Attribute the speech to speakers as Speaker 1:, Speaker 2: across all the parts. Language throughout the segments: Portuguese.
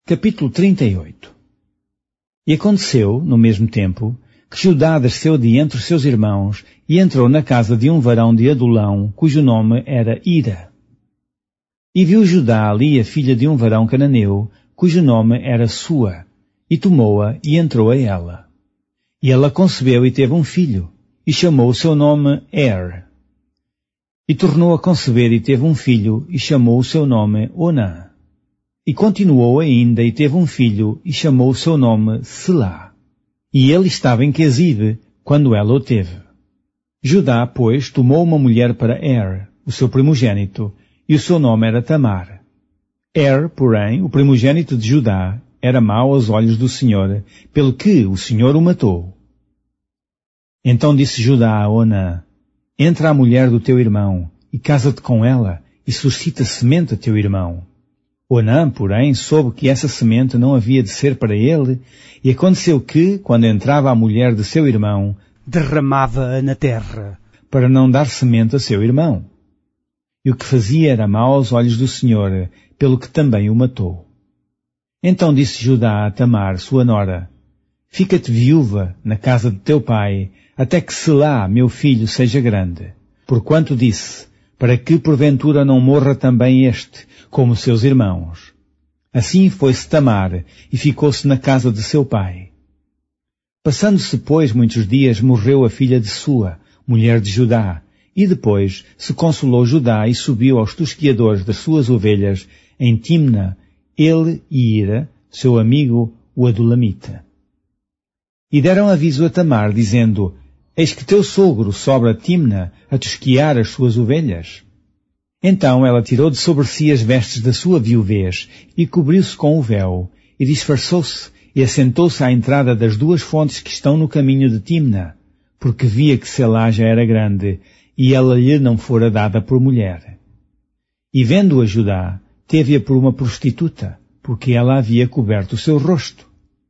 Speaker 1: Capítulo 38. E aconteceu, no mesmo tempo, que Judá desceu de entre os seus irmãos e entrou na casa de um varão de Adulão, cujo nome era Ira. E viu Judá ali a filha de um varão cananeu, cujo nome era Sua, e tomou-a e entrou a ela. E ela concebeu e teve um filho, e chamou o seu nome E tornou a conceber e teve um filho, e chamou o seu nome Onã. E continuou ainda e teve um filho, e chamou o seu nome Selá. E ele estava em Quezib, quando ela o teve. Judá, pois, tomou uma mulher para o seu primogênito, e o seu nome era Tamar. Porém, o primogênito de Judá, era mau aos olhos do Senhor, pelo que o Senhor o matou. Então disse Judá a Onã: Entra a mulher do teu irmão, e casa-te com ela, e suscita semente a teu irmão. Onã, porém, soube que essa semente não havia de ser para ele, e aconteceu que, quando entrava a mulher de seu irmão,
Speaker 2: derramava-a na terra,
Speaker 1: para não dar semente a seu irmão. E o que fazia era mau aos olhos do Senhor, pelo que também o matou. Então disse Judá a Tamar, sua nora: Fica-te viúva na casa de teu pai, até que Selá, meu filho, seja grande. Porquanto disse: para que porventura não morra também este, como seus irmãos. Assim foi-se Tamar, e ficou-se na casa de seu pai. Passando-se, pois, muitos dias, morreu a filha de Sua, mulher de Judá, e depois se consolou Judá e subiu aos tosquiadores das suas ovelhas, em Timna, ele e Ira, seu amigo, o Adulamita. E deram aviso a Tamar, dizendo: Eis que teu sogro sobe a Timna a tosquiar as suas ovelhas. Então ela tirou de sobre si as vestes da sua viuvez, e cobriu-se com o véu, e disfarçou-se, e assentou-se à entrada das duas fontes que estão no caminho de Timna, porque via que Selá já era grande, e ela lhe não fora dada por mulher. E vendo-a Judá, teve-a por uma prostituta, porque ela havia coberto o seu rosto.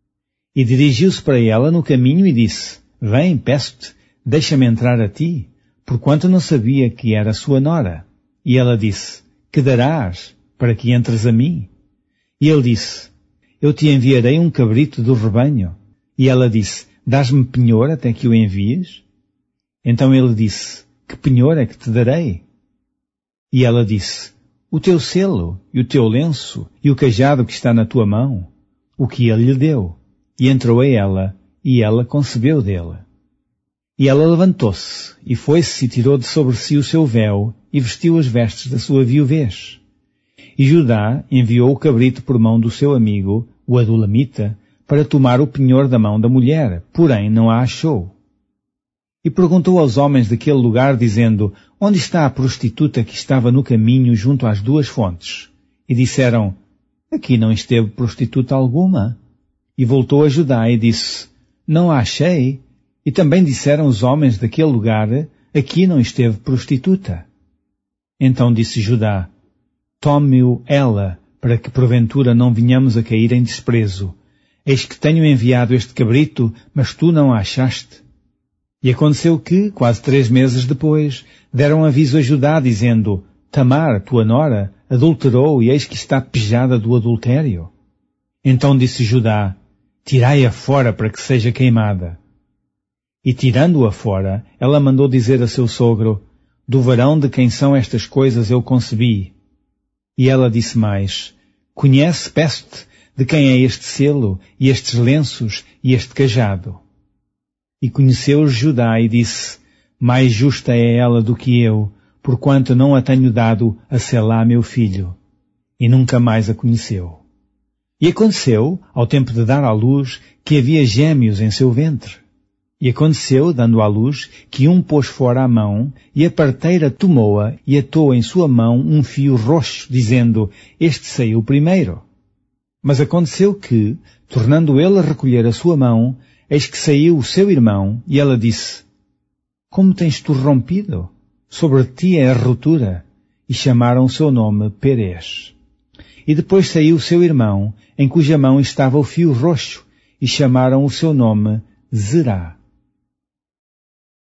Speaker 1: E dirigiu-se para ela no caminho e disse: Vem, peço-te, deixa-me entrar a ti, porquanto não sabia que era sua nora. E ela disse: Que darás para que entres a mim? E ele disse: Eu te enviarei um cabrito do rebanho. E ela disse: Dás-me penhor até que o envies? Então ele disse: Que penhor é que te darei? E ela disse: O teu selo, e o teu lenço, e o cajado que está na tua mão. O que ele lhe deu. E entrou a ela, e ela concebeu dele. E ela levantou-se, e foi-se e tirou de sobre si o seu véu, e vestiu as vestes da sua viuvez. E Judá enviou o cabrito por mão do seu amigo, o Adulamita, para tomar o penhor da mão da mulher, porém não a achou. E perguntou aos homens daquele lugar, dizendo: Onde está a prostituta que estava no caminho junto às duas fontes? E disseram: Aqui não esteve prostituta alguma. E voltou a Judá e disse: Não a achei. E também disseram os homens daquele lugar: Aqui não esteve prostituta. Então disse Judá: Tome-o ela, para que porventura não venhamos a cair em desprezo. Eis que tenho enviado este cabrito, mas tu não a achaste. E aconteceu que, quase 3 meses depois, deram aviso a Judá, dizendo: Tamar, tua nora, adulterou, e eis que está pejada do adultério. Então disse Judá: Tirai-a fora para que seja queimada. E tirando-a fora, ela mandou dizer a seu sogro: Do varão de quem são estas coisas eu concebi. E ela disse mais: Conhece, peço-te, de quem é este selo, e estes lenços, e este cajado. E conheceu Judá e disse: Mais justa é ela do que eu, porquanto não a tenho dado a Selá meu filho. E nunca mais a conheceu. E aconteceu, ao tempo de dar à luz, que havia gêmeos em seu ventre. E aconteceu, dando à luz, que um pôs fora a mão, e a parteira tomou-a e atou em sua mão um fio roxo, dizendo: Este saiu primeiro. Mas aconteceu que, tornando ele a recolher a sua mão, eis que saiu o seu irmão, e ela disse: Como tens tu rompido? Sobre ti é a ruptura. E chamaram o seu nome Perez. E depois saiu o seu irmão, em cuja mão estava o fio roxo, e chamaram o seu nome Zerá.